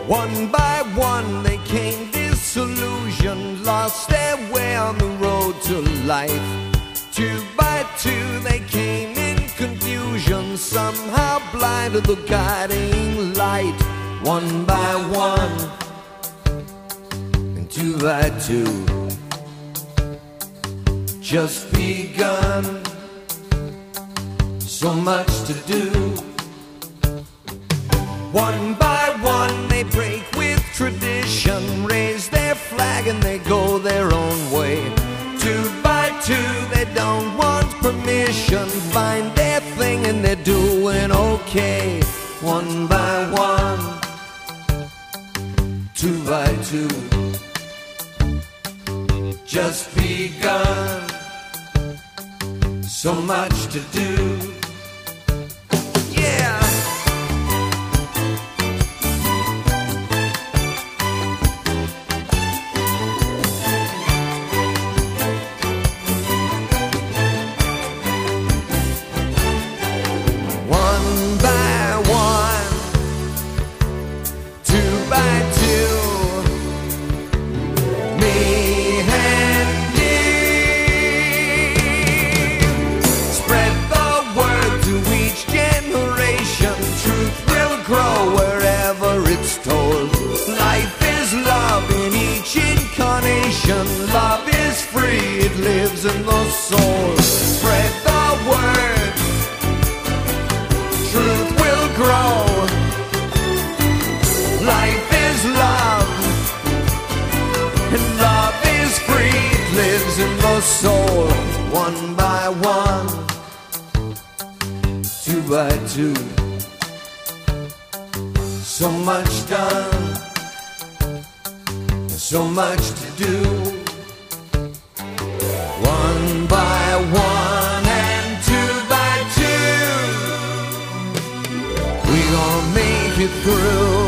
One by one they came disillusioned, lost their way on the road to life. Two by two they came in confusion, somehow blind to the guiding light. One by one and two by two, just begun, so much to do. One by one they break with tradition, raise their flag and they go their own way. Two by two they don't want permission, find their thing and they're doing okay. One by one, two by two, just begun, so much to do. Yeah. One by one, two by two, me and you. Spread the word to each generation. Truth will grow wherever it's told. Life is love in each incarnation. Love is free, it lives in the soul. Spread the word, truth will grow. Life is love, and love is free, it lives in the soul. One by one, two by two, so much done, so much to do. One by one and two by two, we gon' make it through.